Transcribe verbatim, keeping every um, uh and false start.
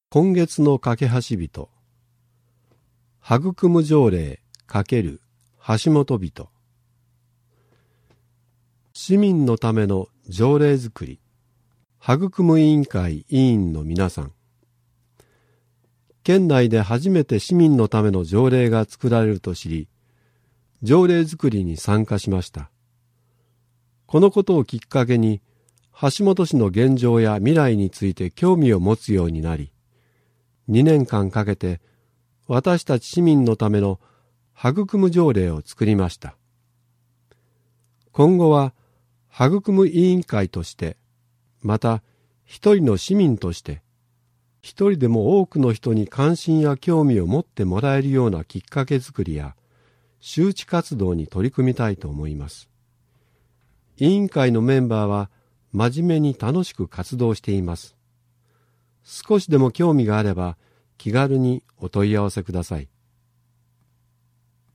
今月の架け橋人、育む条例×橋本人。市民のための条例づくり、育む委員会委員の皆さん。県内で初めて市民のための条例が作られると知り、条例づくりに参加しました。このことをきっかけに、橋本市の現状や未来について興味を持つようになり、にねんかんかけて私たち市民のための育む条例を作りました。今後は育む委員会として、また一人の市民として、一人でも多くの人に関心や興味を持ってもらえるようなきっかけづくりや周知活動に取り組みたいと思います。委員会のメンバーは真面目に楽しく活動しています。少しでも興味があれば気軽にお問い合わせください。